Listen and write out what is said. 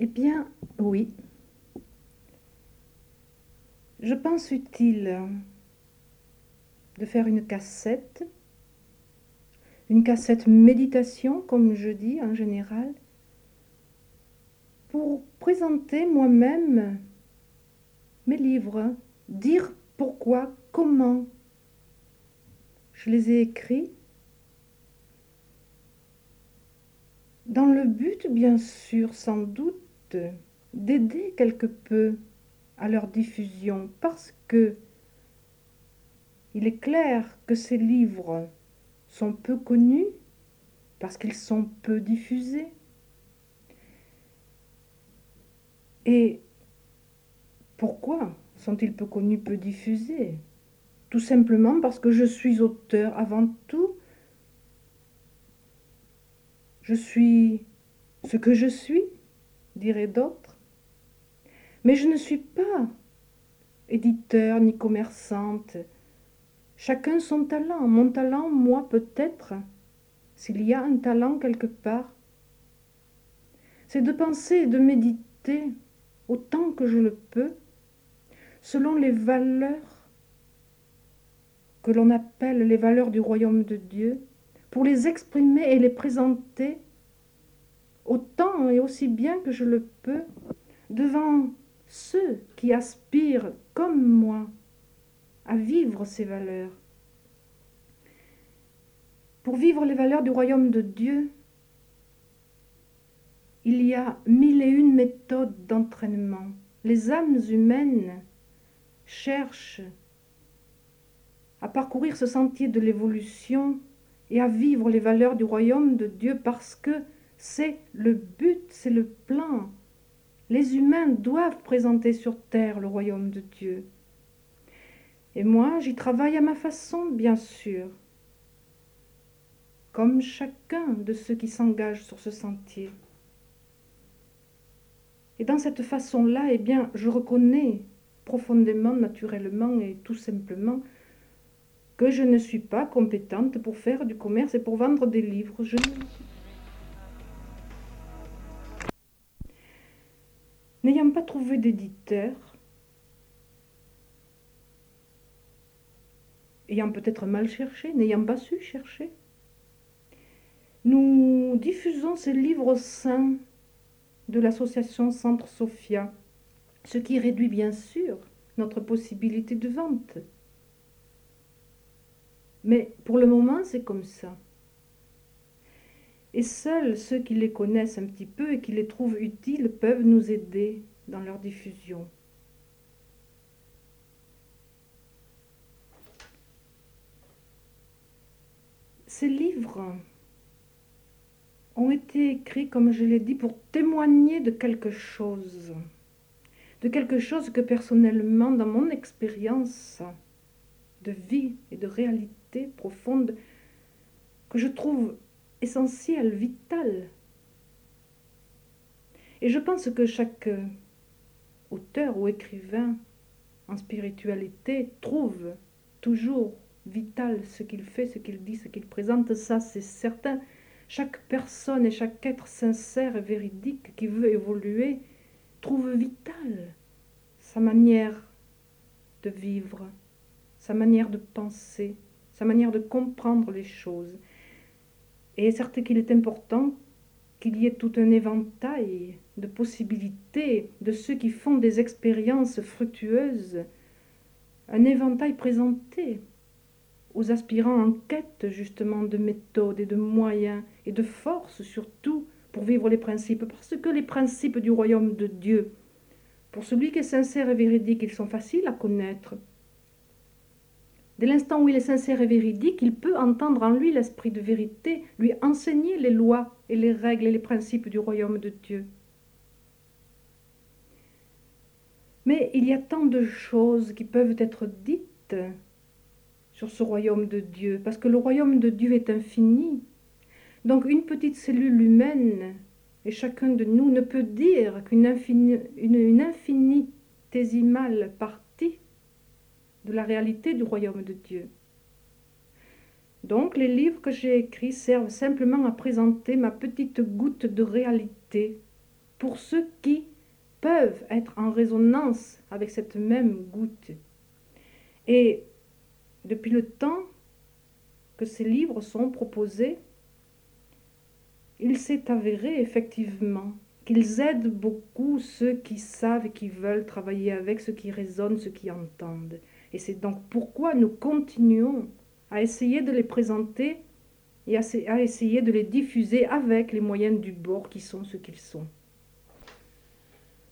Eh bien, oui. Je pense utile de faire une cassette méditation, comme je dis en général, pour présenter moi-même mes livres, dire pourquoi, comment je les ai écrits, dans le but, bien sûr, sans doute, d'aider quelque peu à leur diffusion, parce que il est clair que ces livres sont peu connus, parce qu'ils sont peu diffusés. Et pourquoi sont-ils peu connus, peu diffusés? Tout simplement parce que je suis auteur avant tout. Je suis ce que je suis, diraient d'autres. Mais je ne suis pas éditeur ni commerçante. Chacun son talent. Mon talent, moi peut-être, s'il y a un talent quelque part, c'est de penser et de méditer autant que je le peux, selon les valeurs que l'on appelle les valeurs du royaume de Dieu, pour les exprimer et les présenter autant et aussi bien que je le peux devant ceux qui aspirent, comme moi, à vivre ces valeurs. Pour vivre les valeurs du royaume de Dieu, il y a 1001 méthodes d'entraînement. Les âmes humaines cherchent à parcourir ce sentier de l'évolution et à vivre les valeurs du royaume de Dieu parce que c'est le but, c'est le plan. Les humains doivent présenter sur terre le royaume de Dieu. Et moi, j'y travaille à ma façon, bien sûr, comme chacun de ceux qui s'engagent sur ce sentier. Et dans cette façon-là, eh bien, je reconnais profondément, naturellement et tout simplement que je ne suis pas compétente pour faire du commerce et pour vendre des livres. N'ayant pas trouvé d'éditeur, ayant peut-être mal cherché, n'ayant pas su chercher, nous diffusons ces livres au sein de l'association Centre Sophia, ce qui réduit bien sûr notre possibilité de vente. Mais pour le moment, c'est comme ça. Et seuls ceux qui les connaissent un petit peu et qui les trouvent utiles peuvent nous aider dans leur diffusion. Ces livres ont été écrits, comme je l'ai dit, pour témoigner de quelque chose que personnellement, dans mon expérience de vie et de réalité profonde, que je trouve essentiel, vital. Et je pense que chaque auteur ou écrivain en spiritualité trouve toujours vital ce qu'il fait, ce qu'il dit, ce qu'il présente, ça c'est certain. Chaque personne et chaque être sincère et véridique qui veut évoluer trouve vital sa manière de vivre, sa manière de penser, sa manière de comprendre les choses. Et certes qu'il est important qu'il y ait tout un éventail de possibilités de ceux qui font des expériences fructueuses, un éventail présenté aux aspirants en quête justement de méthodes et de moyens et de force surtout pour vivre les principes, parce que les principes du royaume de Dieu, pour celui qui est sincère et véridique, ils sont faciles à connaître. Dès l'instant où il est sincère et véridique, il peut entendre en lui l'esprit de vérité, lui enseigner les lois et les règles et les principes du royaume de Dieu. Mais il y a tant de choses qui peuvent être dites sur ce royaume de Dieu, parce que le royaume de Dieu est infini. Donc une petite cellule humaine, et chacun de nous ne peut dire qu'une infinitésimale partie de la réalité du royaume de Dieu. Donc les livres que j'ai écrits servent simplement à présenter ma petite goutte de réalité pour ceux qui peuvent être en résonance avec cette même goutte. Et depuis le temps que ces livres sont proposés, il s'est avéré effectivement qu'ils aident beaucoup ceux qui savent et qui veulent travailler avec, ceux qui raisonnent, ceux qui entendent. Et c'est donc pourquoi nous continuons à essayer de les présenter et à essayer de les diffuser avec les moyens du bord qui sont ce qu'ils sont.